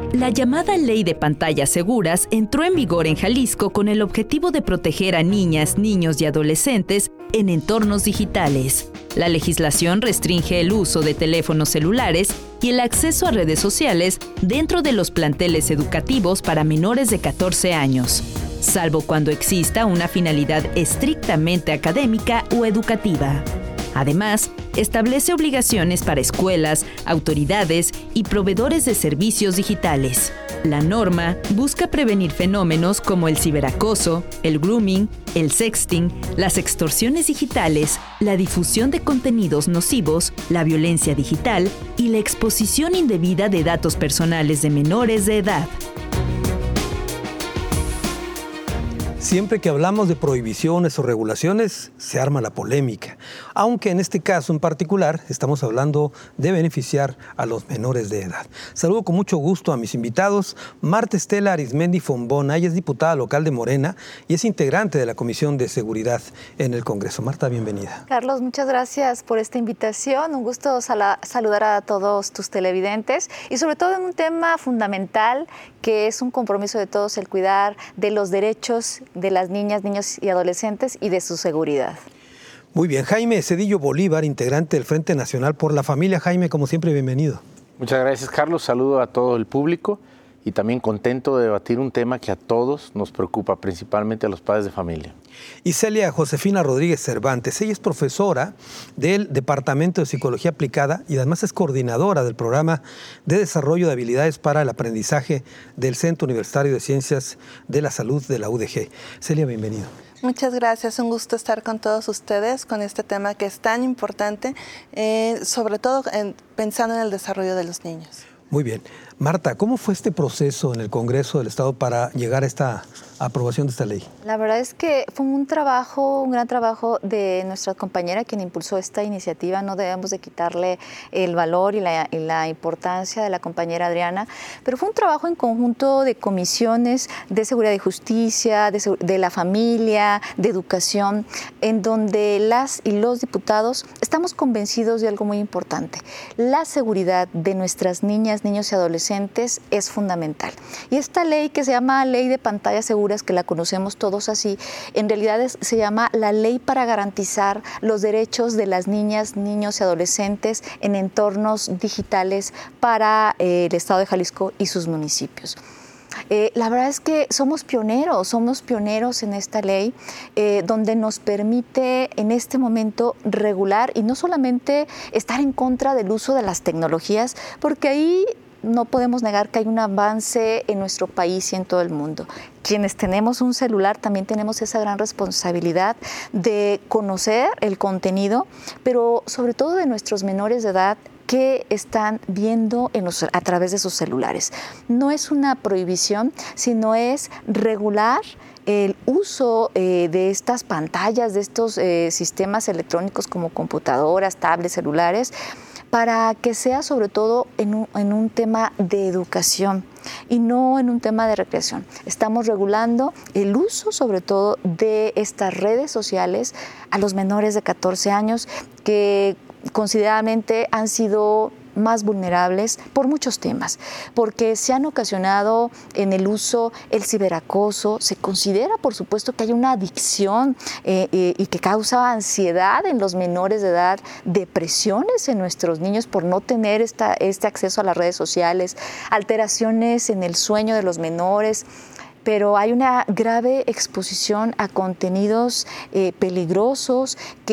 La llamada Ley de Pantallas Seguras entró en vigor en Jalisco con el objetivo de proteger a niñas, niños y adolescentes en entornos digitales. La legislación restringe el uso de teléfonos celulares y el acceso a redes sociales dentro de los planteles educativos para menores de 14 años, salvo cuando exista una finalidad estrictamente académica o educativa. Además, establece obligaciones para escuelas, autoridades y proveedores de servicios digitales. La norma busca prevenir fenómenos como el ciberacoso, el grooming, el sexting, las extorsiones digitales, la difusión de contenidos nocivos, la violencia digital y la exposición indebida de datos personales de menores de edad. Siempre que hablamos de prohibiciones o regulaciones, se arma la polémica. Aunque en este caso en particular estamos hablando de beneficiar a los menores de edad. Saludo con mucho gusto a mis invitados. Marta Estela Arizmendi Fombona, ella es diputada local de Morena y es integrante de la Comisión de Seguridad en el Congreso. Marta, bienvenida. Carlos, muchas gracias por esta invitación. Un gusto saludar a todos tus televidentes y sobre todo en un tema fundamental que es un compromiso de todos el cuidar de los derechos de las niñas, niños y adolescentes y de su seguridad. Muy bien, Jaime Cedillo Bolívar, integrante del Frente Nacional por la Familia. Jaime, como siempre, bienvenido. Muchas gracias, Carlos. Saludo a todo el público y también contento de debatir un tema que a todos nos preocupa, principalmente a los padres de familia. Y Celia Josefina Rodríguez Cervantes, ella es profesora del Departamento de Psicología Aplicada y además es coordinadora del Programa de Desarrollo de Habilidades para el Aprendizaje del Centro Universitario de Ciencias de la Salud de la UDG. Celia, bienvenido. Muchas gracias, un gusto estar con todos ustedes con este tema que es tan importante, sobre todo pensando en el desarrollo de los niños. Muy bien. Marta, ¿cómo fue este proceso en el Congreso del Estado para llegar a esta aprobación de esta ley? La verdad es que fue un gran trabajo de nuestra compañera quien impulsó esta iniciativa. No debemos de quitarle el valor y la importancia de la compañera Adriana, pero fue un trabajo en conjunto de comisiones de seguridad y justicia, de la familia, de educación, en donde las y los diputados estamos convencidos de algo muy importante. La seguridad de nuestras niñas, niños y adolescentes es fundamental. Y esta ley que se llama Ley de Pantallas Seguras, que la conocemos todos así, en realidad se llama la Ley para garantizar los derechos de las niñas, niños y adolescentes en entornos digitales para el Estado de Jalisco y sus municipios. La verdad es que somos pioneros en esta ley, donde nos permite en este momento regular y no solamente estar en contra del uso de las tecnologías, porque ahí no podemos negar que hay un avance en nuestro país y en todo el mundo. Quienes tenemos un celular también tenemos esa gran responsabilidad de conocer el contenido, pero sobre todo de nuestros menores de edad que están viendo a través de sus celulares. No es una prohibición, sino es regular el uso de estas pantallas, de estos sistemas electrónicos como computadoras, tablets, celulares, para que sea sobre todo en un tema de educación y no en un tema de recreación. Estamos regulando el uso sobre todo de estas redes sociales a los menores de 14 años que considerablemente han sido más vulnerables por muchos temas, porque se han ocasionado en el uso el ciberacoso. Se considera, por supuesto, que hay una adicción y que causa ansiedad en los menores de edad, depresiones en nuestros niños por no tener este acceso a las redes sociales, alteraciones en el sueño de los menores. Pero hay una grave exposición a contenidos peligrosos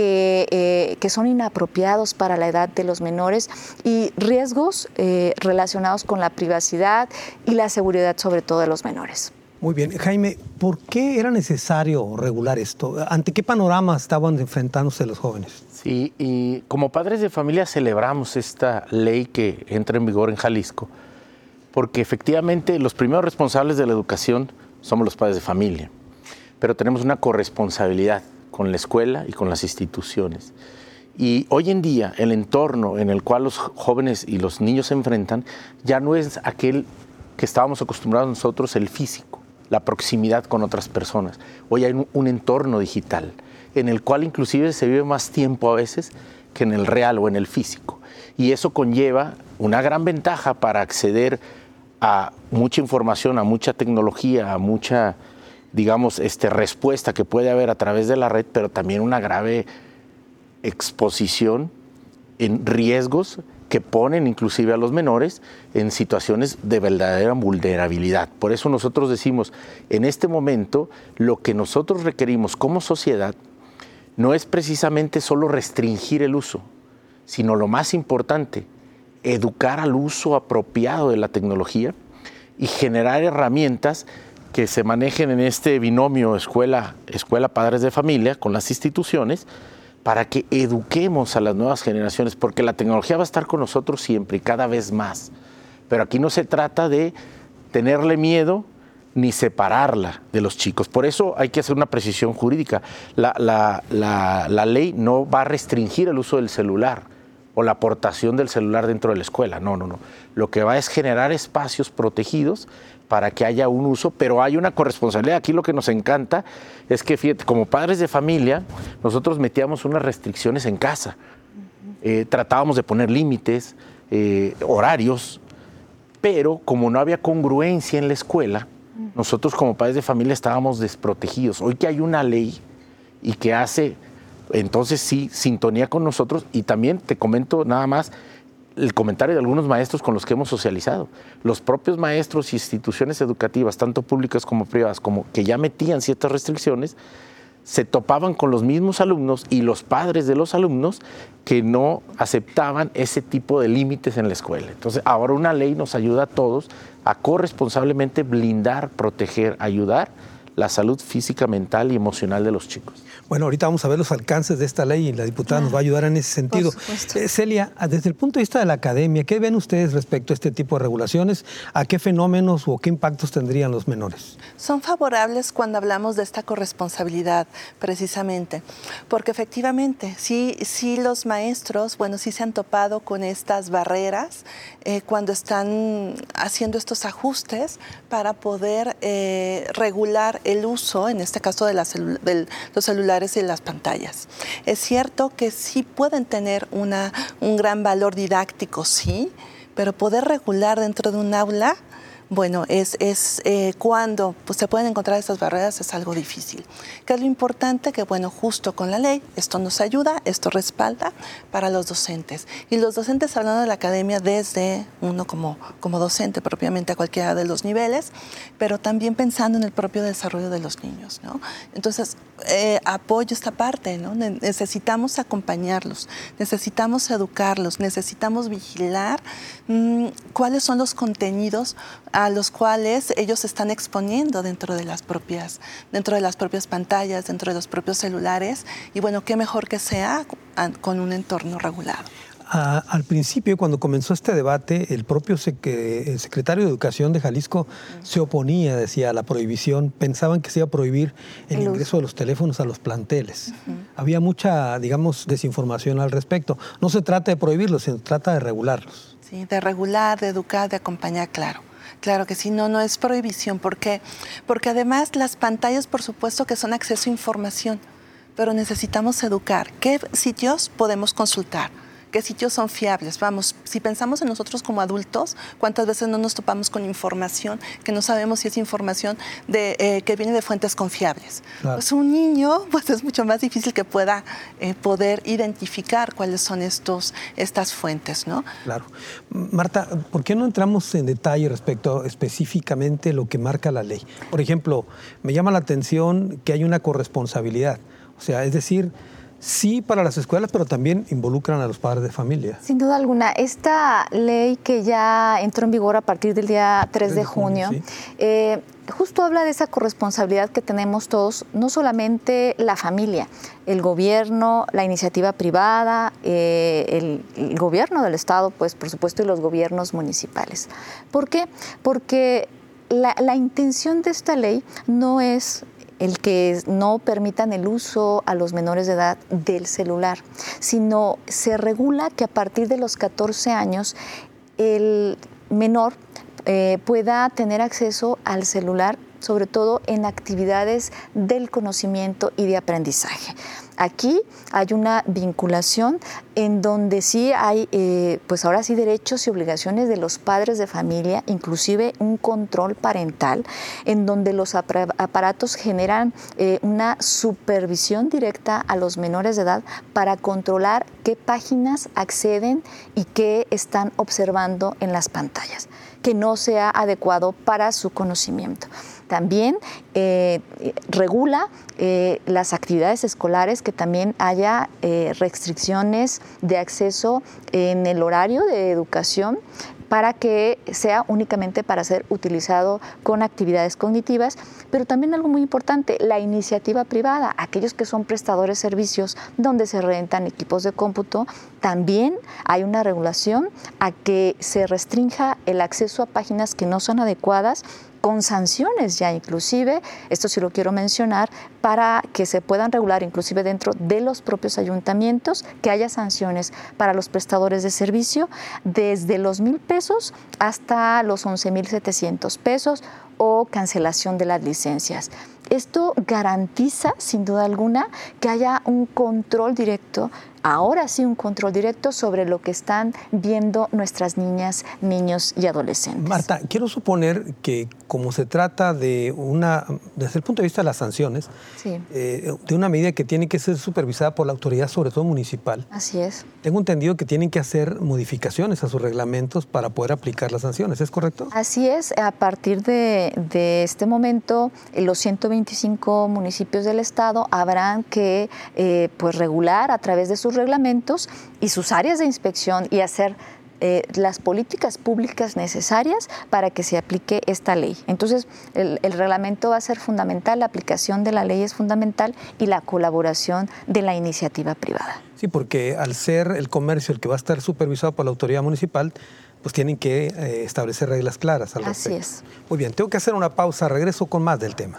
que son inapropiados para la edad de los menores y riesgos relacionados con la privacidad y la seguridad sobre todo de los menores. Muy bien. Jaime, ¿por qué era necesario regular esto? ¿Ante qué panorama estaban enfrentándose los jóvenes? Sí, y como padres de familia celebramos esta ley que entra en vigor en Jalisco, porque efectivamente los primeros responsables de la educación somos los padres de familia, pero tenemos una corresponsabilidad con la escuela y con las instituciones. Y hoy en día el entorno en el cual los jóvenes y los niños se enfrentan ya no es aquel que estábamos acostumbrados nosotros, el físico, la proximidad con otras personas. Hoy hay un entorno digital en el cual inclusive se vive más tiempo a veces que en el real o en el físico. Y eso conlleva una gran ventaja para acceder a mucha información, a mucha tecnología, a mucha, digamos, respuesta que puede haber a través de la red, pero también una grave exposición en riesgos que ponen inclusive a los menores en situaciones de verdadera vulnerabilidad. Por eso nosotros decimos, en este momento, lo que nosotros requerimos como sociedad no es precisamente solo restringir el uso, sino lo más importante, educar al uso apropiado de la tecnología y generar herramientas que se manejen en este binomio escuela-padres de familia con las instituciones, para que eduquemos a las nuevas generaciones, porque la tecnología va a estar con nosotros siempre y cada vez más. Pero aquí no se trata de tenerle miedo ni separarla de los chicos. Por eso hay que hacer una precisión jurídica. La ley no va a restringir el uso del celular o la aportación del celular dentro de la escuela. No. Lo que va es generar espacios protegidos para que haya un uso, pero hay una corresponsabilidad. Aquí lo que nos encanta es que, fíjate, como padres de familia, nosotros metíamos unas restricciones en casa. Tratábamos de poner límites, horarios, pero como no había congruencia en la escuela, nosotros como padres de familia estábamos desprotegidos. Hoy que hay una ley y que hace, entonces sí, sintonía con nosotros, y también te comento nada más, el comentario de algunos maestros con los que hemos socializado. Los propios maestros y instituciones educativas, tanto públicas como privadas, como que ya metían ciertas restricciones, se topaban con los mismos alumnos y los padres de los alumnos que no aceptaban ese tipo de límites en la escuela. Entonces, ahora una ley nos ayuda a todos a corresponsablemente blindar, proteger, ayudar la salud física, mental y emocional de los chicos. Bueno, ahorita vamos a ver los alcances de esta ley y la diputada nos va a ayudar en ese sentido. Celia, desde el punto de vista de la academia, ¿qué ven ustedes respecto a este tipo de regulaciones? ¿A qué fenómenos o qué impactos tendrían los menores? Son favorables cuando hablamos de esta corresponsabilidad, precisamente, porque efectivamente, sí los maestros, sí se han topado con estas barreras cuando están haciendo estos ajustes para poder regular el uso, en este caso de los celulares y las pantallas. Es cierto que sí pueden tener un gran valor didáctico, sí, pero poder regular dentro de un aula, cuando se pueden encontrar estas barreras es algo difícil. ¿Qué es lo importante? Que justo con la ley, esto nos ayuda, esto respalda para los docentes. Y los docentes, hablando de la academia, desde uno como docente propiamente a cualquiera de los niveles, pero también pensando en el propio desarrollo de los niños, ¿no? Entonces, apoyo esta parte, ¿no? Necesitamos acompañarlos, necesitamos educarlos, necesitamos vigilar cuáles son los contenidos a los cuales ellos se están exponiendo dentro de las propias pantallas, dentro de los propios celulares, y qué mejor que sea con un entorno regulado. Al principio, cuando comenzó este debate, el propio secretario de Educación de Jalisco se oponía, decía, a la prohibición. Pensaban que se iba a prohibir el ingreso de los teléfonos a los planteles. Había mucha, desinformación al respecto. No se trata de prohibirlos, se trata de regularlos. Sí, de regular, de educar, de acompañar, claro. Claro que sí, no es prohibición. ¿Por qué? Porque además las pantallas, por supuesto que son acceso a información, pero necesitamos educar. ¿Qué sitios podemos consultar? ¿Qué sitios son fiables? Si pensamos en nosotros como adultos, ¿cuántas veces no nos topamos con información que no sabemos si es información que viene de fuentes confiables? Claro. Pues un niño, es mucho más difícil que pueda poder identificar cuáles son estas fuentes, ¿no? Claro. Marta, ¿por qué no entramos en detalle respecto a específicamente lo que marca la ley? Por ejemplo, me llama la atención que hay una corresponsabilidad. O sea, es decir, sí para las escuelas, pero también involucran a los padres de familia. Sin duda alguna. Esta ley que ya entró en vigor a partir del día 3 de junio, sí. Justo habla de esa corresponsabilidad que tenemos todos, no solamente la familia, el gobierno, la iniciativa privada, el gobierno del Estado, pues por supuesto, y los gobiernos municipales. ¿Por qué? Porque la intención de esta ley no es el que no permitan el uso a los menores de edad del celular, sino se regula que a partir de los 14 años el menor pueda tener acceso al celular, sobre todo en actividades del conocimiento y de aprendizaje. Aquí hay una vinculación en donde sí hay, pues ahora sí, derechos y obligaciones de los padres de familia, inclusive un control parental, en donde los aparatos generan una supervisión directa a los menores de edad para controlar qué páginas acceden y qué están observando en las pantallas, que no sea adecuado para su conocimiento. También regula las actividades escolares, que también haya restricciones de acceso en el horario de educación para que sea únicamente para ser utilizado con actividades cognitivas, pero también algo muy importante, la iniciativa privada, aquellos que son prestadores de servicios donde se rentan equipos de cómputo, también hay una regulación a que se restrinja el acceso a páginas que no son adecuadas, con sanciones ya inclusive, esto sí lo quiero mencionar, para que se puedan regular inclusive dentro de los propios ayuntamientos, que haya sanciones para los prestadores de servicio desde los $1,000 hasta los 11,700 pesos o cancelación de las licencias. Esto garantiza, sin duda alguna, que haya un control directo, ahora sí un control directo sobre lo que están viendo nuestras niñas, niños y adolescentes. Marta, quiero suponer que como se trata de desde el punto de vista de las sanciones, sí, de una medida que tiene que ser supervisada por la autoridad, sobre todo municipal. Así es. Tengo entendido que tienen que hacer modificaciones a sus reglamentos para poder aplicar las sanciones, ¿es correcto? Así es, a partir de este momento, los 125 municipios del estado habrán que pues regular a través de sus reglamentos y sus áreas de inspección y hacer las políticas públicas necesarias para que se aplique esta ley. Entonces, el reglamento va a ser fundamental, la aplicación de la ley es fundamental y la colaboración de la iniciativa privada. Sí, porque al ser el comercio el que va a estar supervisado por la autoridad municipal, pues tienen que establecer reglas claras al respecto. Así es. Muy bien, tengo que hacer una pausa, regreso con más del tema.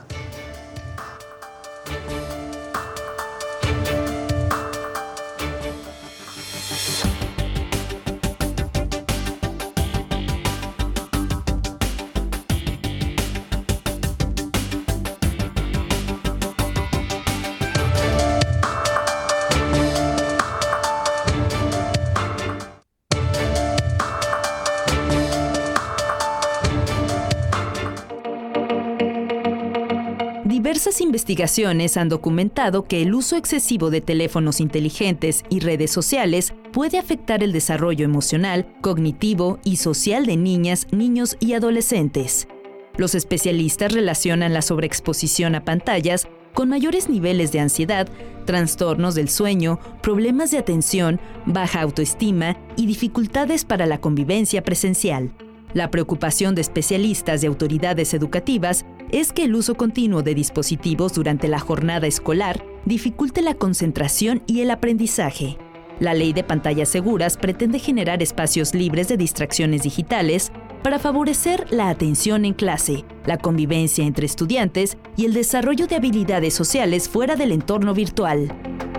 Diversas investigaciones han documentado que el uso excesivo de teléfonos inteligentes y redes sociales puede afectar el desarrollo emocional, cognitivo y social de niñas, niños y adolescentes. Los especialistas relacionan la sobreexposición a pantallas con mayores niveles de ansiedad, trastornos del sueño, problemas de atención, baja autoestima y dificultades para la convivencia presencial. La preocupación de especialistas y autoridades educativas es que el uso continuo de dispositivos durante la jornada escolar dificulte la concentración y el aprendizaje. La Ley de Pantallas Seguras pretende generar espacios libres de distracciones digitales para favorecer la atención en clase, la convivencia entre estudiantes y el desarrollo de habilidades sociales fuera del entorno virtual.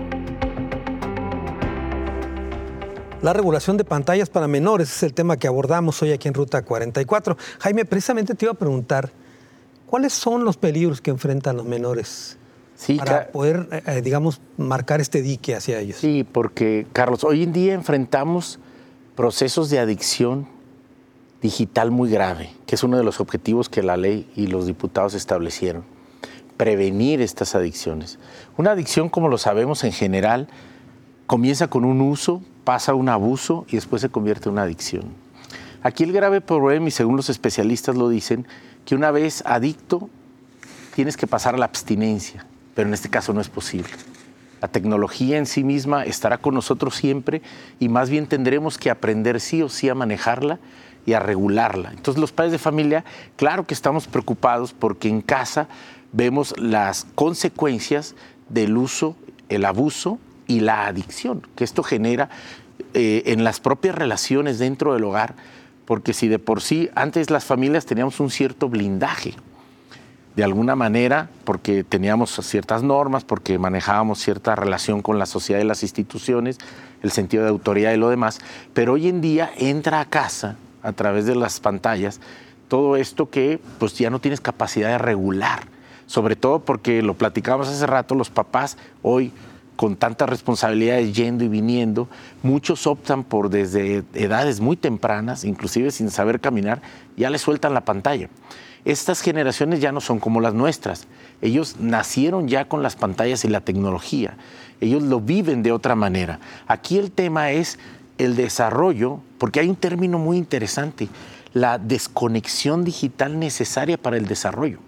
La regulación de pantallas para menores es el tema que abordamos hoy aquí en Ruta 44. Jaime, precisamente te iba a preguntar, ¿cuáles son los peligros que enfrentan los menores para poder, digamos, marcar este dique hacia ellos? Sí, porque, Carlos, hoy en día enfrentamos procesos de adicción digital muy grave, que es uno de los objetivos que la ley y los diputados establecieron, prevenir estas adicciones. Una adicción, como lo sabemos en general, comienza con un uso, pasa a un abuso y después se convierte en una adicción. Aquí el grave problema, y según los especialistas lo dicen, que una vez adicto tienes que pasar a la abstinencia, pero en este caso no es posible. La tecnología en sí misma estará con nosotros siempre y más bien tendremos que aprender sí o sí a manejarla y a regularla. Entonces los padres de familia, claro que estamos preocupados porque en casa vemos las consecuencias del uso, el abuso y la adicción que esto genera en las propias relaciones dentro del hogar, porque si de por sí antes las familias teníamos un cierto blindaje, de alguna manera, porque teníamos ciertas normas, porque manejábamos cierta relación con la sociedad y las instituciones, el sentido de autoridad y lo demás, pero hoy en día entra a casa, a través de las pantallas, todo esto que pues ya no tienes capacidad de regular, sobre todo porque lo platicábamos hace rato, los papás hoy con tantas responsabilidades yendo y viniendo, muchos optan por desde edades muy tempranas, inclusive sin saber caminar, ya les sueltan la pantalla. Estas generaciones ya no son como las nuestras. Ellos nacieron ya con las pantallas y la tecnología. Ellos lo viven de otra manera. Aquí el tema es el desarrollo, porque hay un término muy interesante, la desconexión digital necesaria para el desarrollo.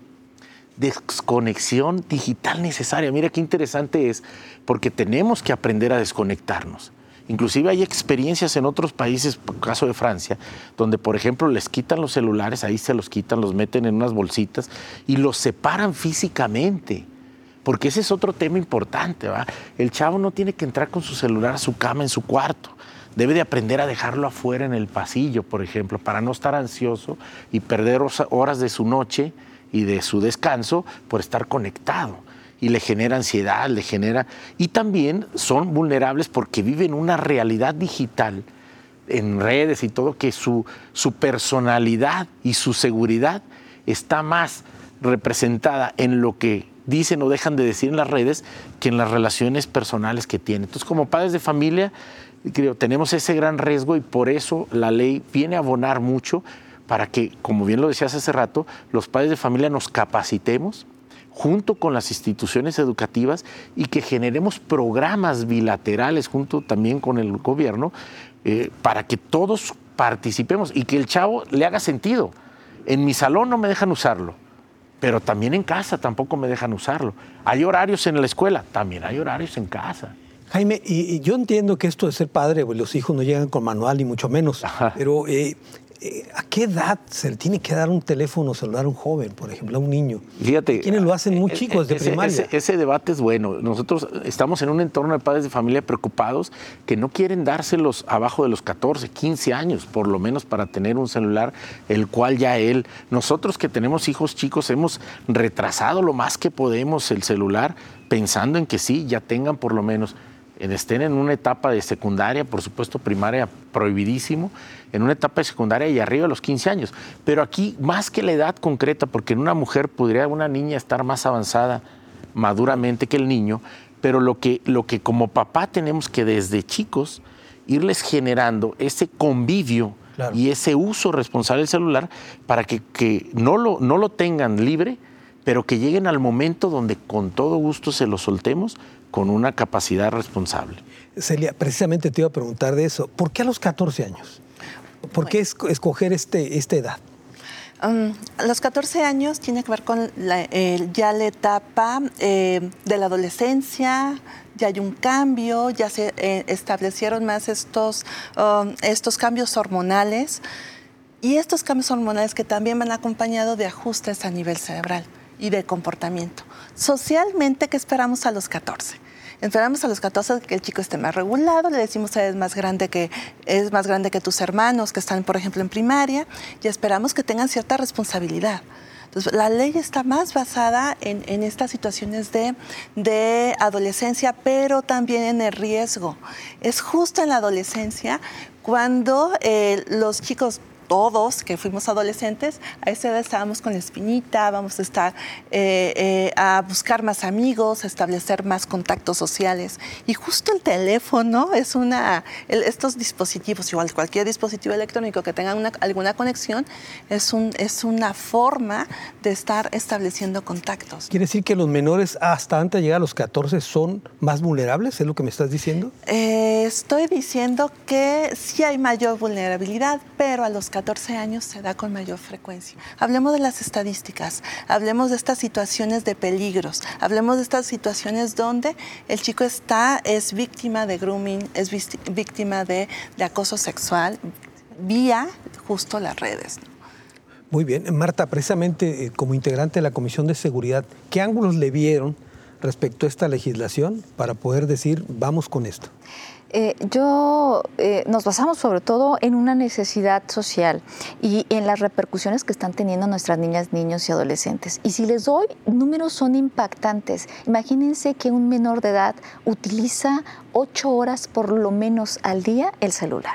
Desconexión digital necesaria. Mira qué interesante es, porque tenemos que aprender a desconectarnos. Inclusive hay experiencias en otros países, por el caso de Francia, donde, por ejemplo, les quitan los celulares, ahí se los quitan, los meten en unas bolsitas y los separan físicamente. Porque ese es otro tema importante, ¿va? El chavo no tiene que entrar con su celular a su cama, en su cuarto. Debe de aprender a dejarlo afuera en el pasillo, por ejemplo, para no estar ansioso y perder horas de su noche y de su descanso por estar conectado. Y le genera ansiedad, le genera... Y también son vulnerables porque viven una realidad digital en redes y todo, que su personalidad y su seguridad está más representada en lo que dicen o dejan de decir en las redes que en las relaciones personales que tienen. Entonces, como padres de familia, creo, tenemos ese gran riesgo y por eso la ley viene a abonar mucho para que, como bien lo decías hace rato, los padres de familia nos capacitemos junto con las instituciones educativas y que generemos programas bilaterales junto también con el gobierno para que todos participemos y que el chavo le haga sentido. En mi salón no me dejan usarlo, pero también en casa tampoco me dejan usarlo. Hay horarios en la escuela, también hay horarios en casa. Jaime, y yo entiendo que esto de ser padre, pues los hijos no llegan con manual ni mucho menos, pero ¿a qué edad se le tiene que dar un teléfono celular a un joven, por ejemplo, a un niño? Fíjate, quienes lo hacen muy chicos, de primaria. Ese debate es bueno. Nosotros estamos en un entorno de padres de familia preocupados que no quieren dárselos abajo de los 14, 15 años, por lo menos para tener un celular, el cual ya nosotros que tenemos hijos chicos hemos retrasado lo más que podemos el celular, pensando en que sí, ya tengan por lo menos... estén en una etapa de secundaria, por supuesto primaria prohibidísimo, en una etapa de secundaria y arriba de los 15 años. Pero aquí, más que la edad concreta, porque en una mujer podría una niña estar más avanzada maduramente que el niño, pero lo que como papá tenemos que desde chicos irles generando ese convivio, claro, y ese uso responsable del celular para que no lo tengan libre, pero que lleguen al momento donde con todo gusto se lo soltemos con una capacidad responsable. Celia, precisamente te iba a preguntar de eso. ¿Por qué a los 14 años? ¿Por qué escoger esta edad? A los 14 años tiene que ver con ya la etapa de la adolescencia, ya hay un cambio, ya se establecieron más estos cambios hormonales y estos cambios hormonales que también van acompañados de ajustes a nivel cerebral y de comportamiento. Socialmente, ¿qué esperamos a los 14? Esperamos a los 14 que el chico esté más regulado, le decimos es más grande que tus hermanos que están, por ejemplo, en primaria, y esperamos que tengan cierta responsabilidad. Entonces, la ley está más basada en estas situaciones de adolescencia, pero también en el riesgo. Es justo en la adolescencia cuando los chicos, todos que fuimos adolescentes, a esa edad estábamos con la espinita, vamos a estar a buscar más amigos, a establecer más contactos sociales. Y justo el teléfono es estos dispositivos, igual cualquier dispositivo electrónico que tenga alguna conexión, es una forma de estar estableciendo contactos. ¿Quiere decir que los menores hasta antes de llegar a los 14 son más vulnerables? ¿Es lo que me estás diciendo? Estoy diciendo que sí hay mayor vulnerabilidad, pero a los 14 años se da con mayor frecuencia. Hablemos de las estadísticas, hablemos de estas situaciones de peligros, hablemos de estas situaciones donde el chico es víctima de grooming, es víctima de acoso sexual vía justo las redes. Muy bien. Marta, precisamente como integrante de la Comisión de Seguridad, ¿qué ángulos le vieron respecto a esta legislación para poder decir vamos con esto? Nos basamos sobre todo en una necesidad social y en las repercusiones que están teniendo nuestras niñas, niños y adolescentes. Y si les doy números, son impactantes. Imagínense que un menor de edad utiliza 8 horas por lo menos al día el celular.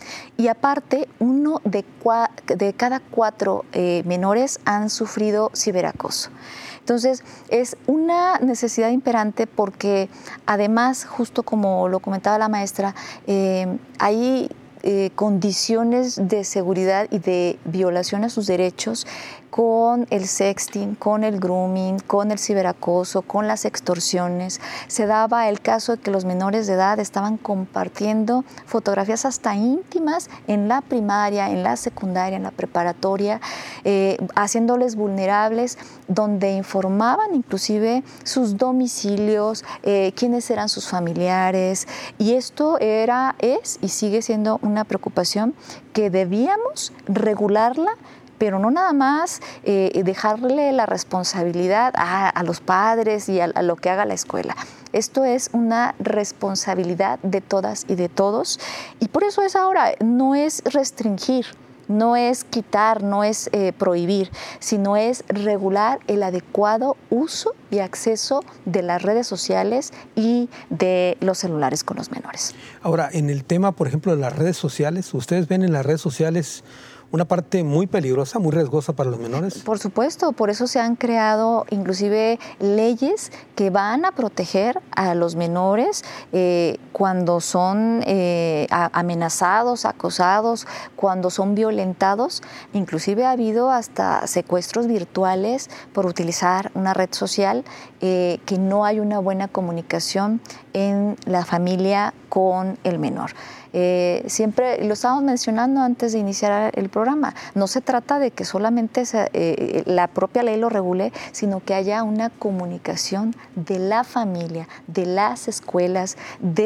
Y aparte, 1 de cada 4 menores han sufrido ciberacoso. Entonces, es una necesidad imperante porque además, justo como lo comentaba la maestra, hay condiciones de seguridad y de violación a sus derechos con el sexting, con el grooming, con el ciberacoso, con las extorsiones. Se daba el caso de que los menores de edad estaban compartiendo fotografías hasta íntimas en la primaria, en la secundaria, en la preparatoria, haciéndoles vulnerables, donde informaban inclusive sus domicilios, quiénes eran sus familiares. Y esto es y sigue siendo una preocupación que debíamos regularla, pero no nada más dejarle la responsabilidad a los padres y a lo que haga la escuela. Esto es una responsabilidad de todas y de todos, y por eso es ahora, no es restringir, no es quitar, no es prohibir, sino es regular el adecuado uso y acceso de las redes sociales y de los celulares con los menores. Ahora, en el tema, por ejemplo, de las redes sociales, ¿ustedes ven en las redes sociales una parte muy peligrosa, muy riesgosa para los menores? Por supuesto, por eso se han creado inclusive leyes que van a proteger a los menores cuando son amenazados, acosados, cuando son violentados. Inclusive ha habido hasta secuestros virtuales por utilizar una red social, que no hay una buena comunicación en la familia con el menor. Siempre lo estábamos mencionando antes de iniciar el programa, no se trata de que solamente la propia ley lo regule, sino que haya una comunicación de la familia, de las escuelas,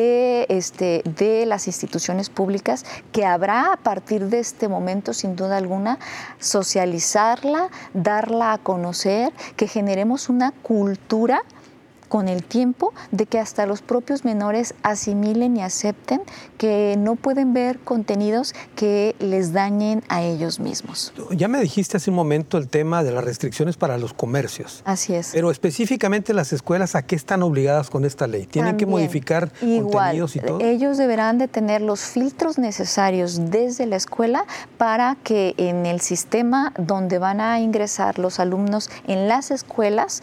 de las instituciones públicas, que habrá a partir de este momento, sin duda alguna, socializarla, darla a conocer, que generemos una cultura con el tiempo de que hasta los propios menores asimilen y acepten que no pueden ver contenidos que les dañen a ellos mismos. Ya me dijiste hace un momento el tema de las restricciones para los comercios. Así es. Pero específicamente las escuelas, ¿a qué están obligadas con esta ley? ¿Tienen También, que modificar contenidos y todo? Ellos deberán de tener los filtros necesarios desde la escuela para que en el sistema donde van a ingresar los alumnos en las escuelas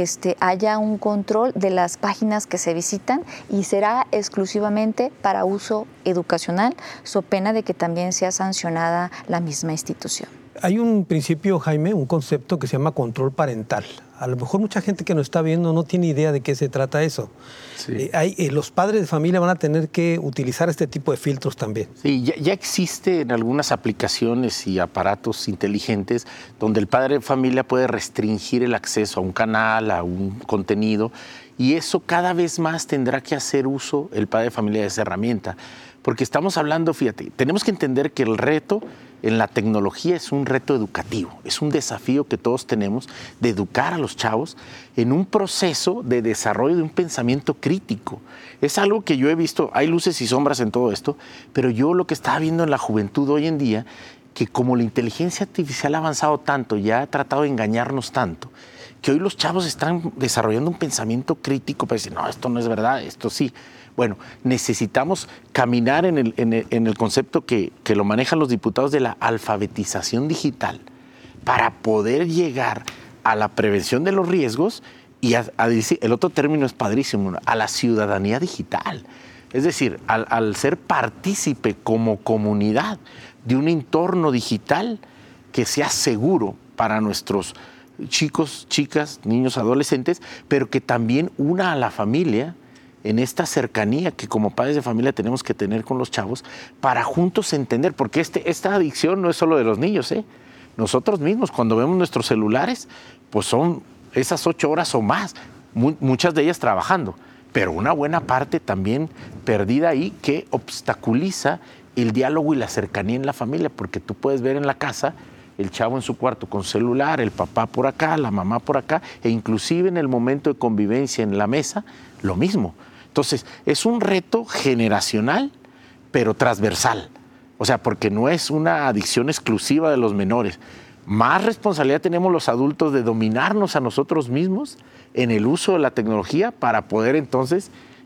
haya un control de las páginas que se visitan, y será exclusivamente para uso educacional, so pena de que también sea sancionada la misma institución. Hay un principio, Jaime, un concepto que se llama control parental. A lo mejor mucha gente que nos está viendo no tiene idea de qué se trata eso. Sí. Los padres de familia van a tener que utilizar este tipo de filtros también. Sí, ya existen algunas aplicaciones y aparatos inteligentes donde el padre de familia puede restringir el acceso a un canal, a un contenido, y eso cada vez más tendrá que hacer uso el padre de familia de esa herramienta. Porque estamos hablando, fíjate, tenemos que entender que el reto en la tecnología es un reto educativo, es un desafío que todos tenemos de educar a los chavos en un proceso de desarrollo de un pensamiento crítico. Es algo que yo he visto, hay luces y sombras en todo esto, pero yo lo que estaba viendo en la juventud hoy en día, que como la inteligencia artificial ha avanzado tanto, ya ha tratado de engañarnos tanto, que hoy los chavos están desarrollando un pensamiento crítico para decir, no, esto no es verdad, esto sí. Bueno, necesitamos caminar en el concepto que lo manejan los diputados de la alfabetización digital para poder llegar a la prevención de los riesgos y a decir, el otro término es padrísimo, a la ciudadanía digital. Es decir, al ser partícipe como comunidad de un entorno digital que sea seguro para nuestros chicos, chicas, niños, adolescentes, pero que también una a la familia en esta cercanía que como padres de familia tenemos que tener con los chavos para juntos entender, porque esta adicción no es solo de los niños, Nosotros mismos cuando vemos nuestros celulares, pues son esas 8 horas o más, muchas de ellas trabajando, pero una buena parte también perdida ahí que obstaculiza el diálogo y la cercanía en la familia, porque tú puedes ver en la casa el chavo en su cuarto con celular, el papá por acá, la mamá por acá, e inclusive en el momento de convivencia en la mesa, lo mismo. Entonces, es un reto generacional, pero transversal. O sea, porque no es una adicción exclusiva de los menores. Más responsabilidad tenemos los adultos de dominarnos a nosotros mismos en el uso de la tecnología para poder entonces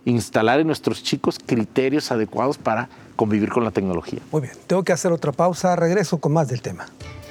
instalar en nuestros chicos criterios adecuados para convivir con la tecnología. Muy bien, tengo que hacer otra pausa, regreso con más del tema.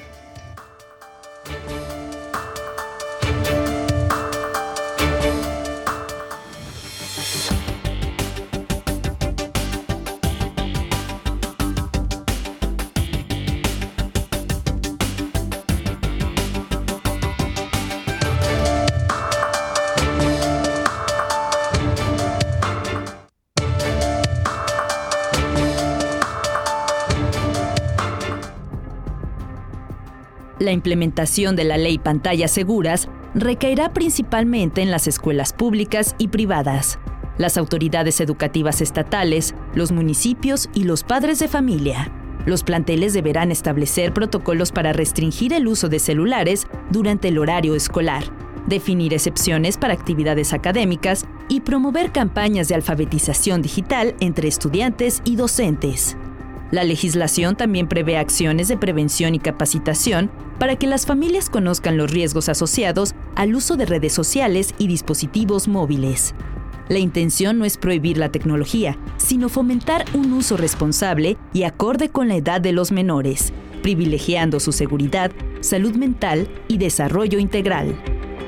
La implementación de la ley Pantallas Seguras recaerá principalmente en las escuelas públicas y privadas, las autoridades educativas estatales, los municipios y los padres de familia. Los planteles deberán establecer protocolos para restringir el uso de celulares durante el horario escolar, definir excepciones para actividades académicas y promover campañas de alfabetización digital entre estudiantes y docentes. La legislación también prevé acciones de prevención y capacitación para que las familias conozcan los riesgos asociados al uso de redes sociales y dispositivos móviles. La intención no es prohibir la tecnología, sino fomentar un uso responsable y acorde con la edad de los menores, privilegiando su seguridad, salud mental y desarrollo integral.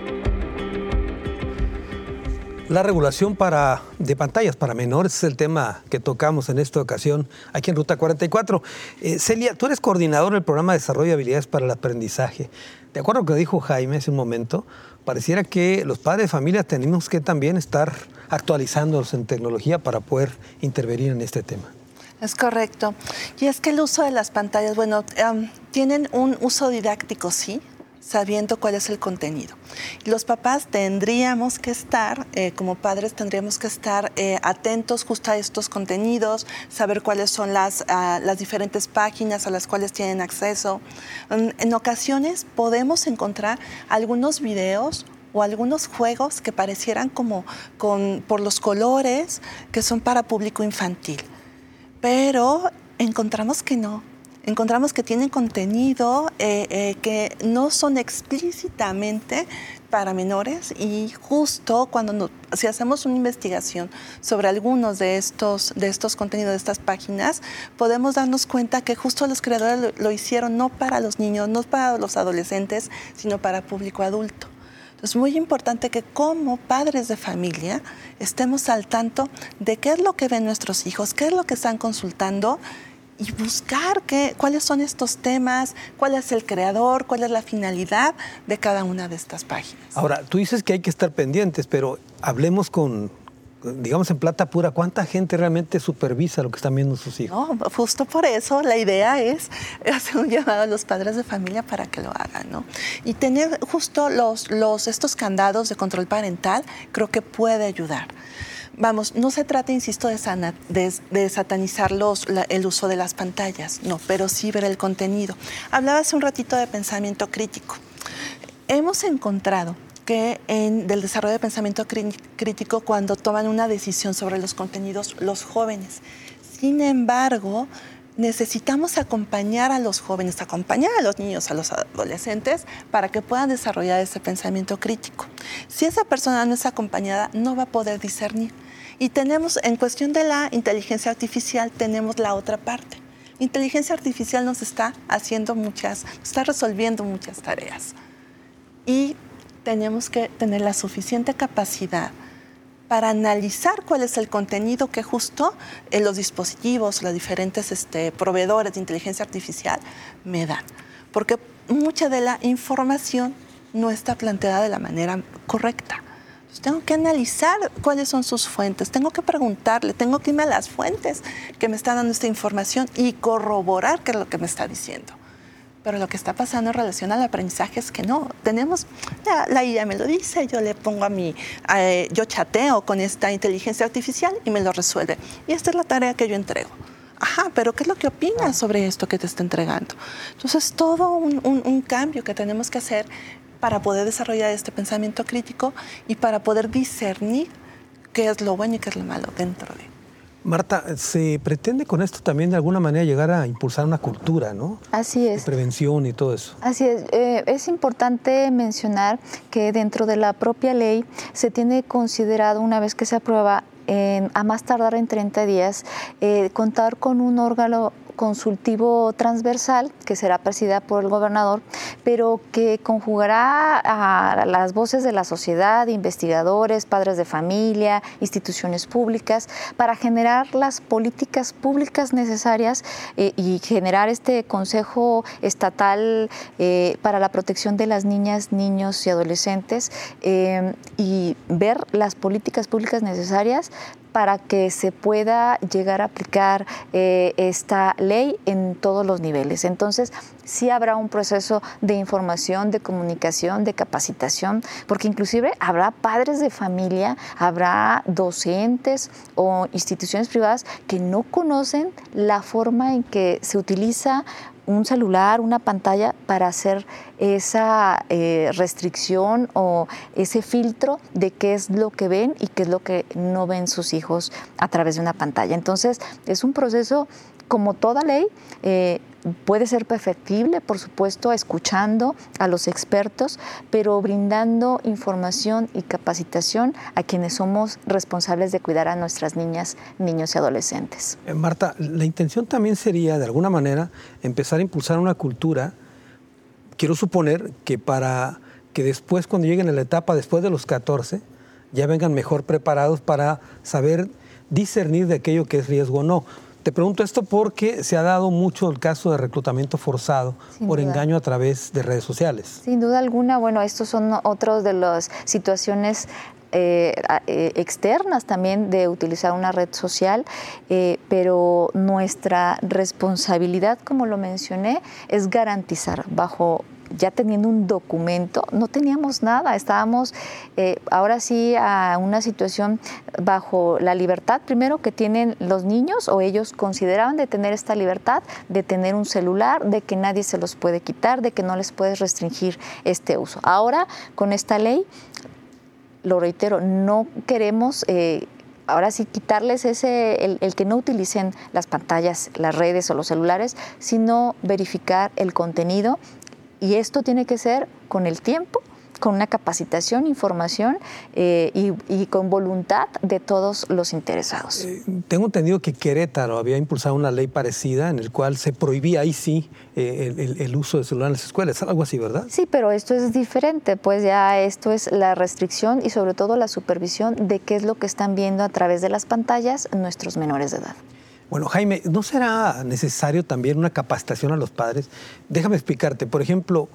La regulación de pantallas para menores es el tema que tocamos en esta ocasión aquí en Ruta 44. Celia, tú eres coordinador del programa de desarrollo de habilidades para el aprendizaje. De acuerdo a lo que dijo Jaime hace un momento, pareciera que los padres de familia tenemos que también estar actualizándonos en tecnología para poder intervenir en este tema. Es correcto. Y es que el uso de las pantallas, tienen un uso didáctico, sí, sabiendo cuál es el contenido. Y los papás tendríamos que estar, como padres tendríamos que estar atentos justo a estos contenidos, saber cuáles son las diferentes páginas a las cuales tienen acceso. En ocasiones podemos encontrar algunos videos o algunos juegos que parecieran por los colores que son para público infantil, pero encontramos que no. Encontramos que tienen contenido que no son explícitamente para menores, y justo si hacemos una investigación sobre algunos de estos contenidos, de estas páginas, podemos darnos cuenta que justo los creadores lo hicieron no para los niños, no para los adolescentes, sino para público adulto. Es muy importante que como padres de familia estemos al tanto de qué es lo que ven nuestros hijos, qué es lo que están consultando, y buscar cuáles son estos temas, cuál es el creador, cuál es la finalidad de cada una de estas páginas. Ahora, tú dices que hay que estar pendientes, pero hablemos digamos en plata pura, ¿cuánta gente realmente supervisa lo que están viendo sus hijos? No, justo por eso la idea es hacer un llamado a los padres de familia para que lo hagan, ¿no? Y tener justo estos candados de control parental creo que puede ayudar. Vamos, no se trata, insisto, de satanizar el uso de las pantallas, no, pero sí ver el contenido. Hablaba hace un ratito de pensamiento crítico. Hemos encontrado que del desarrollo de pensamiento crítico cuando toman una decisión sobre los contenidos los jóvenes. Sin embargo, necesitamos acompañar a los jóvenes, acompañar a los niños, a los adolescentes, para que puedan desarrollar ese pensamiento crítico. Si esa persona no es acompañada, no va a poder discernir. Y en cuestión de la inteligencia artificial, tenemos la otra parte. La inteligencia artificial nos está resolviendo muchas tareas. Y tenemos que tener la suficiente capacidad para analizar cuál es el contenido que justo los dispositivos, los diferentes proveedores de inteligencia artificial me dan. Porque mucha de la información no está planteada de la manera correcta. Entonces, tengo que analizar cuáles son sus fuentes, tengo que preguntarle, tengo que irme a las fuentes que me están dando esta información y corroborar qué es lo que me está diciendo. Pero lo que está pasando en relación al aprendizaje es que no, la IA me lo dice, yo le pongo yo chateo con esta inteligencia artificial y me lo resuelve. Y esta es la tarea que yo entrego. Ajá, pero ¿qué es lo que opinas sobre esto que te está entregando? Entonces, todo un cambio que tenemos que hacer para poder desarrollar este pensamiento crítico y para poder discernir qué es lo bueno y qué es lo malo dentro de. Marta, se pretende con esto también de alguna manera llegar a impulsar una cultura, ¿no? Así es. De prevención y todo eso. Así es. Es importante mencionar que dentro de la propia ley se tiene considerado, una vez que se aprueba, a más tardar en 30 días, contar con un órgano consultivo transversal que será presidida por el gobernador, pero que conjugará a las voces de la sociedad, investigadores, padres de familia, instituciones públicas, para generar las políticas públicas necesarias y generar este Consejo Estatal para la protección de las niñas, niños y adolescentes y ver las políticas públicas necesarias para que se pueda llegar a aplicar esta ley en todos los niveles. Entonces, sí habrá un proceso de información, de comunicación, de capacitación, porque inclusive habrá padres de familia, habrá docentes o instituciones privadas que no conocen la forma en que se utiliza un celular, una pantalla para hacer esa restricción o ese filtro de qué es lo que ven y qué es lo que no ven sus hijos a través de una pantalla. Entonces, es un proceso, como toda ley, puede ser perfectible, por supuesto, escuchando a los expertos, pero brindando información y capacitación a quienes somos responsables de cuidar a nuestras niñas, niños y adolescentes. Marta, la intención también sería, de alguna manera, empezar a impulsar una cultura. Quiero suponer que para que después, cuando lleguen a la etapa después de los 14, ya vengan mejor preparados para saber discernir de aquello que es riesgo o no. Te pregunto esto porque se ha dado mucho el caso de reclutamiento forzado por engaño a través de redes sociales. Sin duda alguna, bueno, estos son otros de las situaciones externas también de utilizar una red social, pero nuestra responsabilidad, como lo mencioné, es garantizar bajo ya teniendo un documento, no teníamos nada, estábamos ahora sí a una situación bajo la libertad, primero que tienen los niños o ellos consideraban de tener esta libertad, de tener un celular, de que nadie se los puede quitar, de que no les puedes restringir este uso. Ahora, con esta ley, lo reitero, no queremos ahora sí quitarles el que no utilicen las pantallas, las redes o los celulares, sino verificar el contenido. Y esto tiene que ser con el tiempo, con una capacitación, información y con voluntad de todos los interesados. Tengo entendido que Querétaro había impulsado una ley parecida en el cual se prohibía ahí sí el uso de celular en las escuelas, algo así, ¿verdad? Sí, pero esto es diferente, pues ya esto es la restricción y sobre todo la supervisión de qué es lo que están viendo a través de las pantallas nuestros menores de edad. Bueno, Jaime, ¿no será necesario también una capacitación a los padres? Déjame explicarte. Por ejemplo,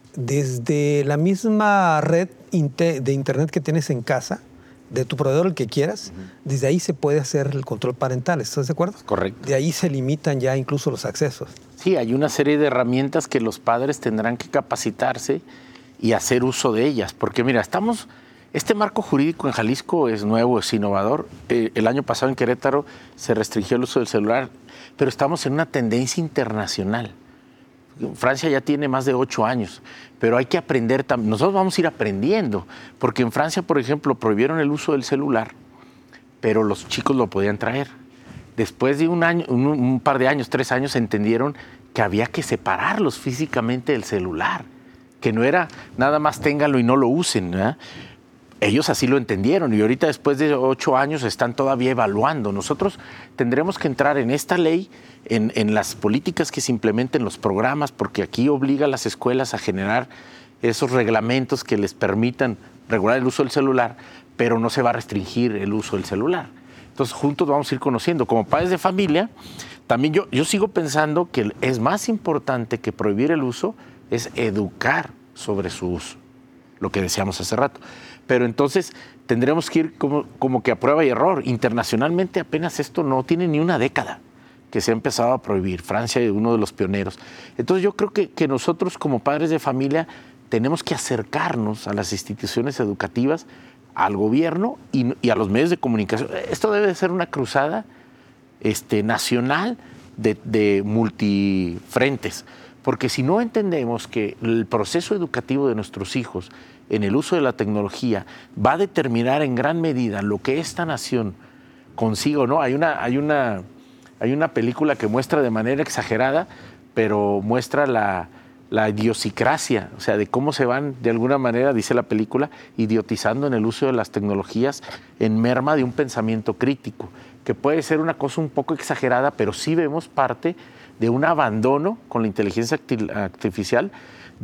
desde la misma red de internet que tienes en casa, de tu proveedor, el que quieras, desde ahí se puede hacer el control parental. ¿Estás de acuerdo? Correcto. De ahí se limitan ya incluso los accesos. Sí, hay una serie de herramientas que los padres tendrán que capacitarse y hacer uso de ellas. Porque mira, este marco jurídico en Jalisco es nuevo, es innovador. El año pasado en Querétaro se restringió el uso del celular, pero estamos en una tendencia internacional. Francia ya tiene más de 8 años, pero hay que aprender también. Nosotros vamos a ir aprendiendo, porque en Francia, por ejemplo, prohibieron el uso del celular, pero los chicos lo podían traer. Después de un par de años, 3 años, entendieron que había que separarlos físicamente del celular, que no era nada más ténganlo y no lo usen, ¿verdad? Ellos así lo entendieron y ahorita después de 8 años están todavía evaluando. Nosotros tendremos que entrar en esta ley, en las políticas que se implementen, los programas, porque aquí obliga a las escuelas a generar esos reglamentos que les permitan regular el uso del celular, pero no se va a restringir el uso del celular. Entonces juntos vamos a ir conociendo. Como padres de familia, también yo sigo pensando que es más importante que prohibir el uso, es educar sobre su uso, lo que decíamos hace rato. Pero entonces tendremos que ir como que a prueba y error. Internacionalmente apenas esto no tiene ni una década que se ha empezado a prohibir. Francia es uno de los pioneros. Entonces yo creo que nosotros como padres de familia tenemos que acercarnos a las instituciones educativas, al gobierno y a los medios de comunicación. Esto debe de ser una cruzada nacional de multifrentes. Porque si no entendemos que el proceso educativo de nuestros hijos en el uso de la tecnología va a determinar en gran medida lo que esta nación consiga o no. Hay una película que muestra de manera exagerada, pero muestra la idiosincrasia, o sea, de cómo se van, de alguna manera, dice la película, idiotizando en el uso de las tecnologías en merma de un pensamiento crítico, que puede ser una cosa un poco exagerada, pero sí vemos parte de un abandono con la inteligencia artificial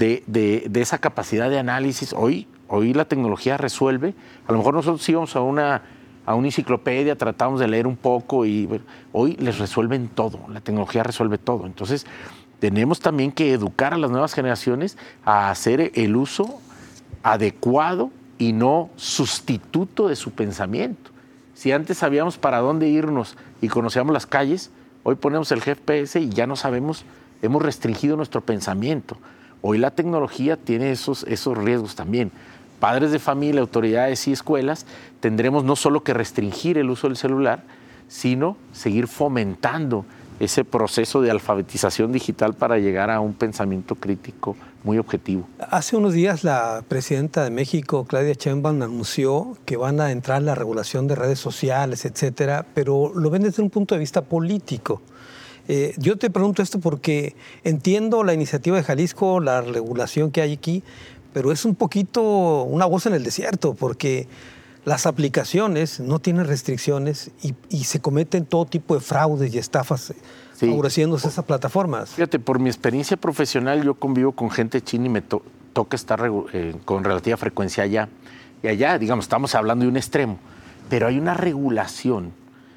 de esa capacidad de análisis. Hoy la tecnología resuelve, a lo mejor nosotros íbamos a una enciclopedia, tratamos de leer un poco y hoy les resuelven todo, la tecnología resuelve todo. Entonces, tenemos también que educar a las nuevas generaciones a hacer el uso adecuado y no sustituto de su pensamiento. Si antes sabíamos para dónde irnos y conocíamos las calles, hoy ponemos el GPS y ya no sabemos, hemos restringido nuestro pensamiento. Hoy la tecnología tiene esos riesgos también. Padres de familia, autoridades y escuelas tendremos no solo que restringir el uso del celular, sino seguir fomentando ese proceso de alfabetización digital para llegar a un pensamiento crítico muy objetivo. Hace unos días la presidenta de México, Claudia Sheinbaum, anunció que van a entrar en la regulación de redes sociales, etcétera, pero lo ven desde un punto de vista político. Yo te pregunto esto porque entiendo la iniciativa de Jalisco, la regulación que hay aquí, pero es un poquito una voz en el desierto, porque las aplicaciones no tienen restricciones y se cometen todo tipo de fraudes y estafas favoreciéndose esas plataformas. Fíjate, por mi experiencia profesional, yo convivo con gente china y me toca estar con relativa frecuencia allá. Y allá, digamos, estamos hablando de un extremo, pero hay una regulación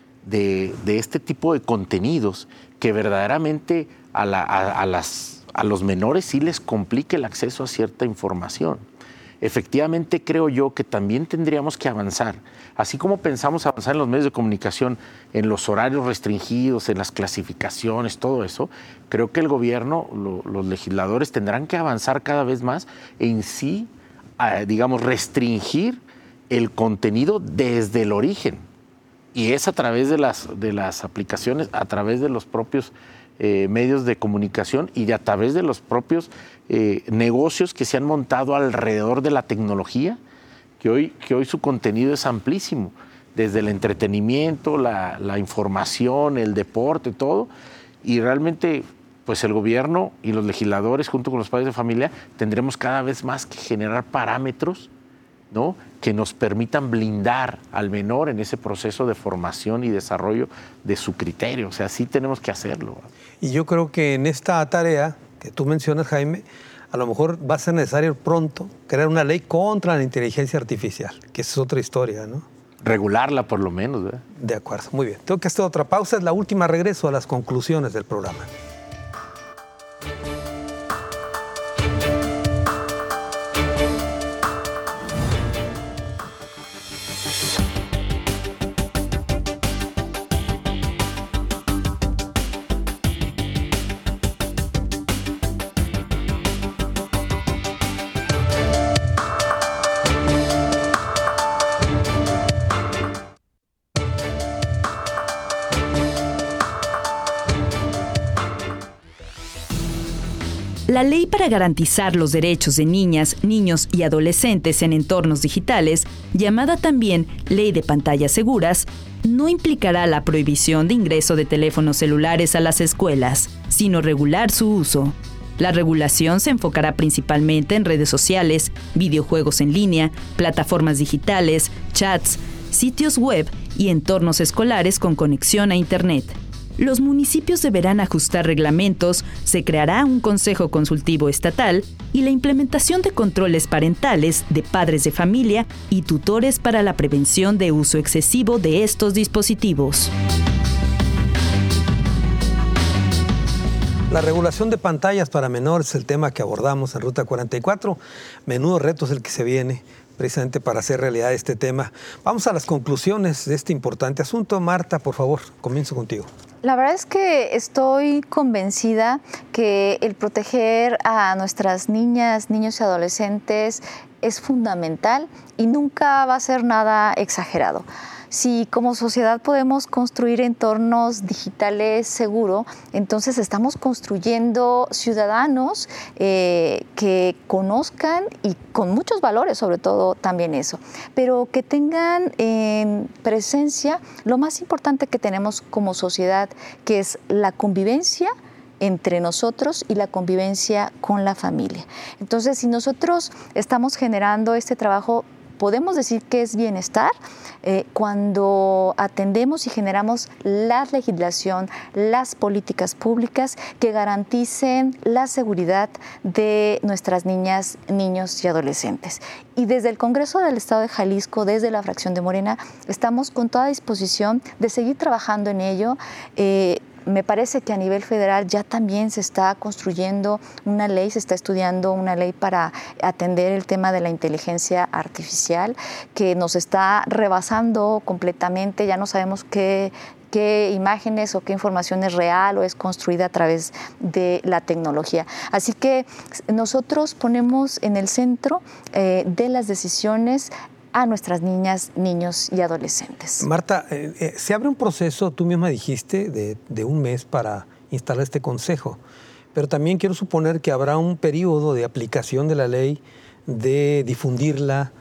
de este tipo de contenidos que verdaderamente a los menores sí les complica el acceso a cierta información. Efectivamente, creo yo que también tendríamos que avanzar, así como pensamos avanzar en los medios de comunicación, en los horarios restringidos, en las clasificaciones, todo eso. Creo que el gobierno, los legisladores tendrán que avanzar cada vez más en sí, digamos, restringir el contenido desde el origen. Y es a través de las aplicaciones, a través de los propios medios de comunicación y a través de los propios negocios que se han montado alrededor de la tecnología, que hoy su contenido es amplísimo, desde el entretenimiento, la información, el deporte, todo. Y realmente, pues el gobierno y los legisladores, junto con los padres de familia, tendremos cada vez más que generar parámetros, ¿no?, que nos permitan blindar al menor en ese proceso de formación y desarrollo de su criterio. O sea, sí tenemos que hacerlo. Y yo creo que en esta tarea que tú mencionas, Jaime, a lo mejor va a ser necesario pronto crear una ley contra la inteligencia artificial, que esa es otra historia, ¿no? Regularla por lo menos, ¿verdad? De acuerdo, muy bien. Tengo que hacer otra pausa, es la última, regreso a las conclusiones del programa. La ley para garantizar los derechos de niñas, niños y adolescentes en entornos digitales, llamada también Ley de Pantallas Seguras, no implicará la prohibición de ingreso de teléfonos celulares a las escuelas, sino regular su uso. La regulación se enfocará principalmente en redes sociales, videojuegos en línea, plataformas digitales, chats, sitios web y entornos escolares con conexión a Internet. Los municipios deberán ajustar reglamentos, se creará un consejo consultivo estatal y la implementación de controles parentales de padres de familia y tutores para la prevención de uso excesivo de estos dispositivos. La regulación de pantallas para menores es el tema que abordamos en Ruta 44. Menudo reto es el que se viene precisamente para hacer realidad este tema. Vamos a las conclusiones de este importante asunto. Marta, por favor, comienzo contigo. La verdad es que estoy convencida que el proteger a nuestras niñas, niños y adolescentes es fundamental y nunca va a ser nada exagerado. Si como sociedad podemos construir entornos digitales seguros, entonces estamos construyendo ciudadanos que conozcan y con muchos valores, sobre todo también eso, pero que tengan en presencia lo más importante que tenemos como sociedad, que es la convivencia entre nosotros y la convivencia con la familia. Entonces, si nosotros estamos generando este trabajo, podemos decir que es bienestar cuando atendemos y generamos la legislación, las políticas públicas que garanticen la seguridad de nuestras niñas, niños y adolescentes. Y desde el Congreso del Estado de Jalisco, desde la fracción de Morena, estamos con toda disposición de seguir trabajando en ello. Me parece que a nivel federal ya también se está construyendo una ley, se está estudiando una ley para atender el tema de la inteligencia artificial, que nos está rebasando completamente. Ya no sabemos qué imágenes o qué información es real o es construida a través de la tecnología. Así que nosotros ponemos en el centro de las decisiones a nuestras niñas, niños y adolescentes. Marta, se abre un proceso, tú misma dijiste, de un mes para instalar este consejo, pero también quiero suponer que habrá un periodo de aplicación de la ley, de difundirla,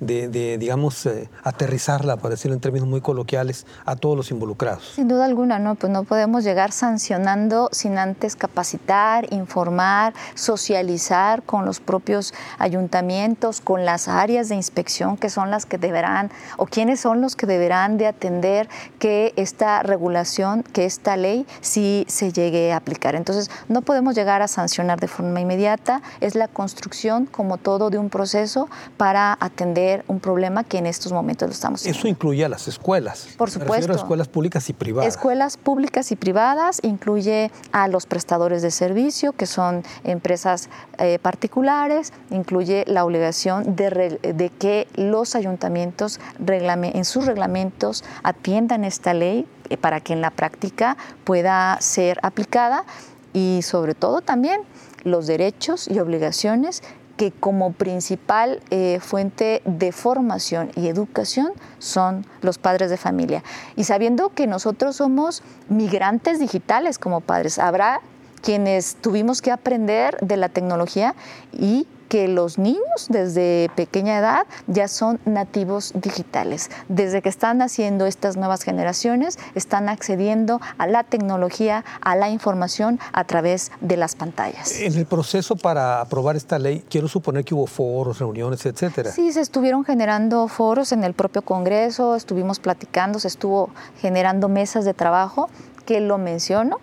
digamos, aterrizarla, para decirlo en términos muy coloquiales, a todos los involucrados. Sin duda alguna, ¿no? Pues no podemos llegar sancionando sin antes capacitar, informar, socializar con los propios ayuntamientos, con las áreas de inspección que son las que deberán, o quiénes son los que deberán de atender que esta regulación, que esta ley sí se llegue a aplicar. Entonces, no podemos llegar a sancionar de forma inmediata, es la construcción, como todo, de un proceso para atender un problema que en estos momentos lo estamos teniendo. Eso incluye a las escuelas. Por supuesto. Me refiero a escuelas públicas y privadas. Escuelas públicas y privadas, incluye a los prestadores de servicio, que son empresas particulares, incluye la obligación de que los ayuntamientos en sus reglamentos atiendan esta ley para que en la práctica pueda ser aplicada, y sobre todo también los derechos y obligaciones que como principal fuente de formación y educación son los padres de familia. Y sabiendo que nosotros somos migrantes digitales como padres, habrá quienes tuvimos que aprender de la tecnología y que los niños desde pequeña edad ya son nativos digitales. Desde que están naciendo estas nuevas generaciones, están accediendo a la tecnología, a la información a través de las pantallas. En el proceso para aprobar esta ley, quiero suponer que hubo foros, reuniones, etcétera. Sí, se estuvieron generando foros en el propio Congreso, estuvimos platicando, se estuvo generando mesas de trabajo, que lo menciono.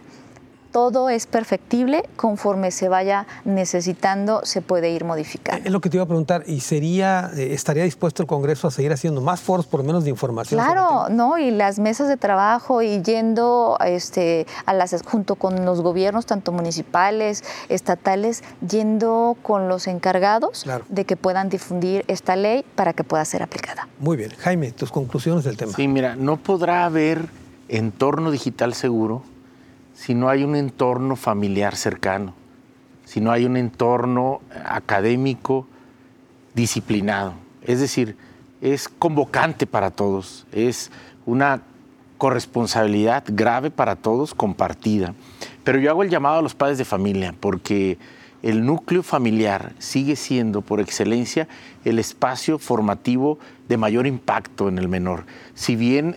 Todo es perfectible, conforme se vaya necesitando se puede ir modificando. Es lo que te iba a preguntar, ¿y estaría dispuesto el Congreso a seguir haciendo más foros, por lo menos de información? Claro, ¿no? Y las mesas de trabajo y yendo junto con los gobiernos, tanto municipales, estatales, yendo con los encargados de que puedan difundir esta ley para que pueda ser aplicada. Muy bien. Jaime, tus conclusiones del tema. Sí, mira, no podrá haber entorno digital seguro si no hay un entorno familiar cercano, si no hay un entorno académico disciplinado. Es decir, es convocante para todos, es una corresponsabilidad grave para todos, compartida. Pero yo hago el llamado a los padres de familia, porque el núcleo familiar sigue siendo, por excelencia, el espacio formativo de mayor impacto en el menor. Si bien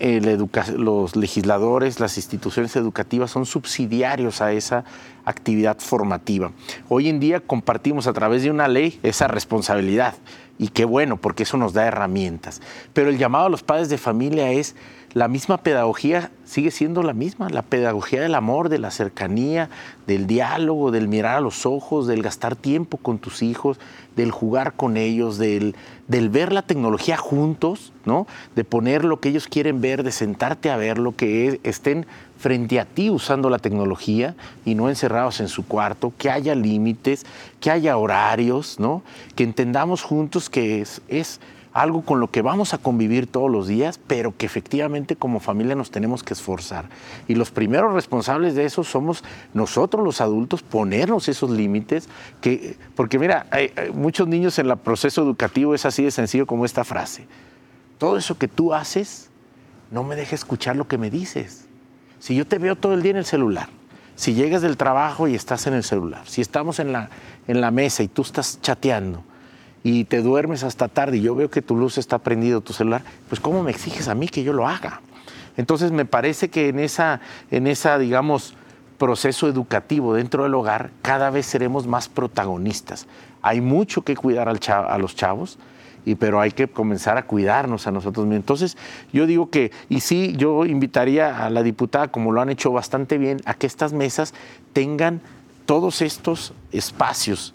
los legisladores, las instituciones educativas son subsidiarios a esa actividad formativa, hoy en día compartimos a través de una ley esa responsabilidad. Y qué bueno, porque eso nos da herramientas. Pero el llamado a los padres de familia es: la misma pedagogía sigue siendo la misma, la pedagogía del amor, de la cercanía, del diálogo, del mirar a los ojos, del gastar tiempo con tus hijos, del jugar con ellos, del ver la tecnología juntos, ¿no? De poner lo que ellos quieren ver, de sentarte a verlo, que estén frente a ti usando la tecnología y no encerrados en su cuarto, que haya límites, que haya horarios, ¿no? Que entendamos juntos que es algo con lo que vamos a convivir todos los días, pero que efectivamente como familia nos tenemos que esforzar. Y los primeros responsables de eso somos nosotros los adultos, ponernos esos límites, porque mira, hay muchos niños en el proceso educativo es así de sencillo como esta frase: todo eso que tú haces no me deja escuchar lo que me dices. Si yo te veo todo el día en el celular, si llegas del trabajo y estás en el celular, si estamos en la mesa y tú estás chateando, y te duermes hasta tarde y yo veo que tu luz está prendido, tu celular, pues ¿cómo me exiges a mí que yo lo haga? Entonces me parece que en esa digamos, proceso educativo dentro del hogar, cada vez seremos más protagonistas. Hay mucho que cuidar a los chavos, pero hay que comenzar a cuidarnos a nosotros mismos. Entonces, yo digo que, y sí, yo invitaría a la diputada, como lo han hecho bastante bien, a que estas mesas tengan todos estos espacios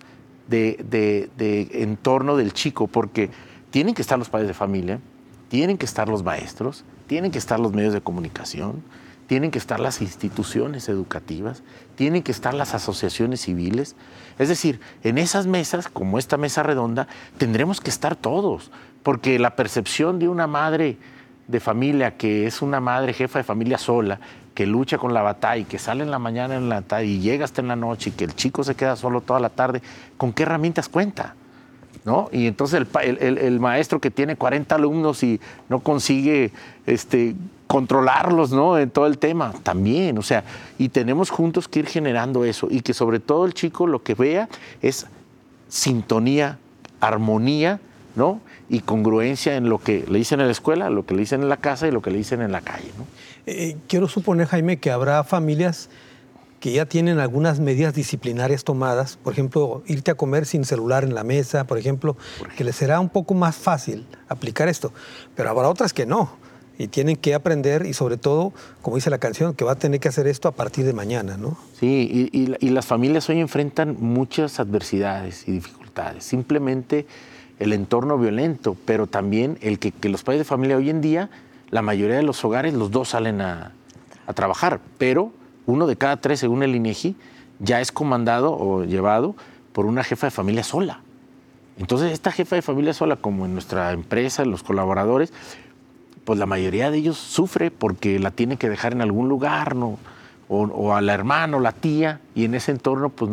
de entorno del chico, porque tienen que estar los padres de familia, tienen que estar los maestros, tienen que estar los medios de comunicación, tienen que estar las instituciones educativas, tienen que estar las asociaciones civiles. Es decir, en esas mesas, como esta mesa redonda, tendremos que estar todos, porque la percepción de una madre de familia, que es una madre jefa de familia sola, que lucha con la batalla y que sale en la mañana en la tarde y llega hasta en la noche y que el chico se queda solo toda la tarde, ¿con qué herramientas cuenta? ¿No? Y entonces el maestro que tiene 40 alumnos y no consigue controlarlos, ¿no?, en todo el tema, también, o sea, y tenemos juntos que ir generando eso, y que sobre todo el chico lo que vea es sintonía, armonía, ¿no?, y congruencia en lo que le dicen en la escuela, lo que le dicen en la casa y lo que le dicen en la calle, ¿no? Quiero suponer, Jaime, que habrá familias que ya tienen algunas medidas disciplinarias tomadas, por ejemplo, irte a comer sin celular en la mesa, por ejemplo, que les será un poco más fácil aplicar esto, pero habrá otras que no, y tienen que aprender, y sobre todo, como dice la canción, que va a tener que hacer esto a partir de mañana, ¿no? Sí, y las familias hoy enfrentan muchas adversidades y dificultades, simplemente el entorno violento, pero también el que los padres de familia hoy en día, la mayoría de los hogares, los dos salen a trabajar, pero 1 de cada 3, según el INEGI, ya es comandado o llevado por una jefa de familia sola. Entonces, esta jefa de familia sola, como en nuestra empresa, los colaboradores, pues la mayoría de ellos sufre porque la tiene que dejar en algún lugar, ¿no? O a la hermana o la tía, y en ese entorno pues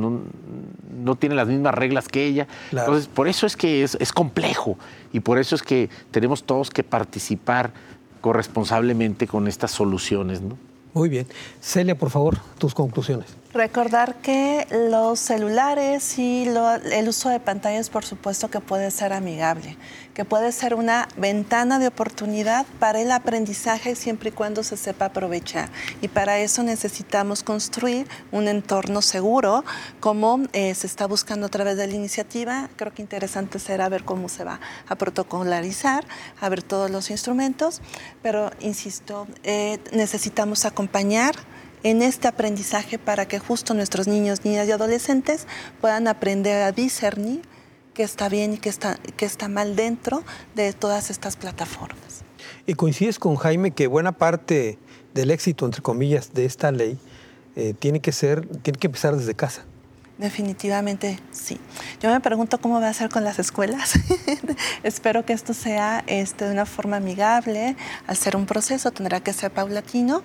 no tiene las mismas reglas que ella. Claro. Entonces, por eso es que es complejo, y por eso es que tenemos todos que participar corresponsablemente con estas soluciones, ¿no? Muy bien. Celia, por favor, tus conclusiones. Recordar que los celulares y el uso de pantallas, por supuesto que puede ser amigable, que puede ser una ventana de oportunidad para el aprendizaje siempre y cuando se sepa aprovechar. Y para eso necesitamos construir un entorno seguro, como se está buscando a través de la iniciativa. Creo que interesante será ver cómo se va a protocolarizar, a ver todos los instrumentos, pero insisto, necesitamos acompañar en este aprendizaje para que justo nuestros niños, niñas y adolescentes puedan aprender a discernir qué está bien y qué está mal dentro de todas estas plataformas. Y coincides con Jaime que buena parte del éxito, entre comillas, de esta ley tiene que empezar desde casa. Definitivamente sí. Yo me pregunto cómo va a ser con las escuelas. Espero que esto sea de una forma amigable. Al ser un proceso tendrá que ser paulatino,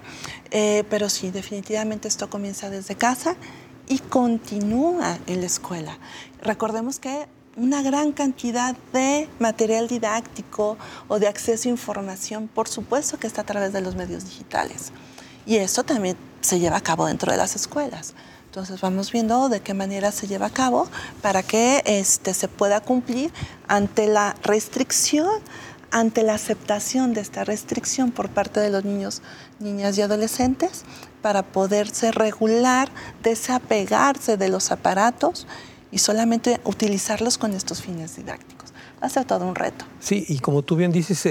pero sí, definitivamente esto comienza desde casa y continúa en la escuela. Recordemos que una gran cantidad de material didáctico o de acceso a información, por supuesto que está a través de los medios digitales. Y eso también se lleva a cabo dentro de las escuelas. Entonces vamos viendo de qué manera se lleva a cabo para que se pueda cumplir ante la restricción, ante la aceptación de esta restricción por parte de los niños, niñas y adolescentes, para poderse regular, desapegarse de los aparatos y solamente utilizarlos con estos fines didácticos. Va a ser todo un reto. Sí, y como tú bien dices,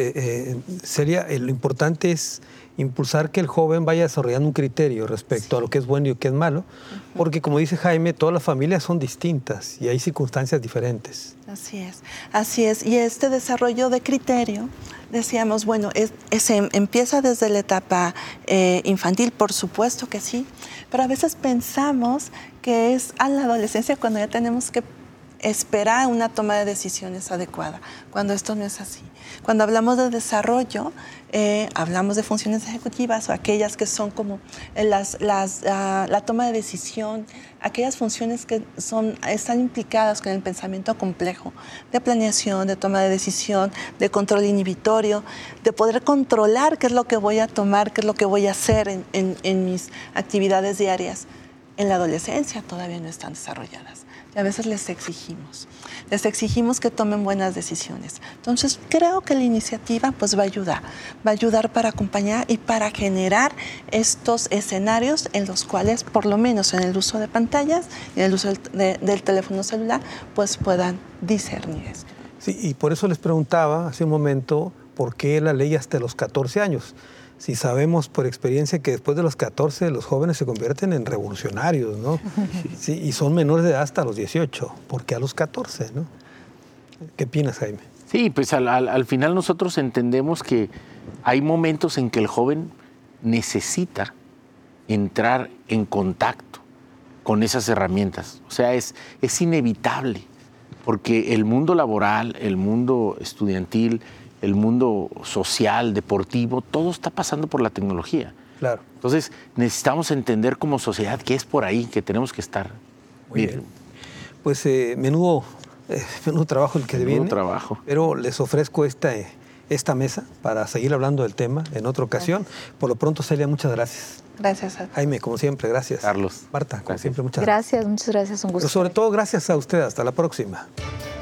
Celia, lo importante es impulsar que el joven vaya desarrollando un criterio respecto a lo que es bueno y lo que es malo, porque como dice Jaime, todas las familias son distintas y hay circunstancias diferentes. Así es, así es. Y este desarrollo de criterio, decíamos, bueno, empieza desde la etapa infantil, por supuesto que sí, pero a veces pensamos que es a la adolescencia cuando ya tenemos que esperar una toma de decisiones adecuada, cuando esto no es así. Cuando hablamos de desarrollo, hablamos de funciones ejecutivas o aquellas que son como la toma de decisión, aquellas funciones que están implicadas con el pensamiento complejo, de planeación, de toma de decisión, de control inhibitorio, de poder controlar qué es lo que voy a tomar, qué es lo que voy a hacer en mis actividades diarias. En la adolescencia todavía no están desarrolladas. y a veces les exigimos que tomen buenas decisiones. Entonces, creo que la iniciativa pues va a ayudar para acompañar y para generar estos escenarios en los cuales, por lo menos en el uso de pantallas y en el uso del teléfono celular, pues puedan discernir esto. Sí, y por eso les preguntaba hace un momento por qué la ley hasta los 14 años. Si sabemos por experiencia que después de los 14 los jóvenes se convierten en revolucionarios, ¿no? Sí, y son menores de edad hasta los 18, ¿por qué a los 14, no? ¿Qué opinas, Jaime? Sí, pues al final nosotros entendemos que hay momentos en que el joven necesita entrar en contacto con esas herramientas. O sea, es inevitable, porque el mundo laboral, el mundo estudiantil, el mundo social, deportivo, todo está pasando por la tecnología. Claro. Entonces, necesitamos entender como sociedad que es por ahí que tenemos que estar. Muy bien. Pues menudo trabajo el que viene. Menudo trabajo. Pero les ofrezco esta mesa para seguir hablando del tema en otra ocasión. Gracias. Por lo pronto, Celia, muchas gracias. Gracias. Jaime, como siempre, gracias. Carlos. Marta, como siempre, muchas gracias. Muchas gracias, un gusto. Pero sobre todo, gracias a usted. Hasta la próxima.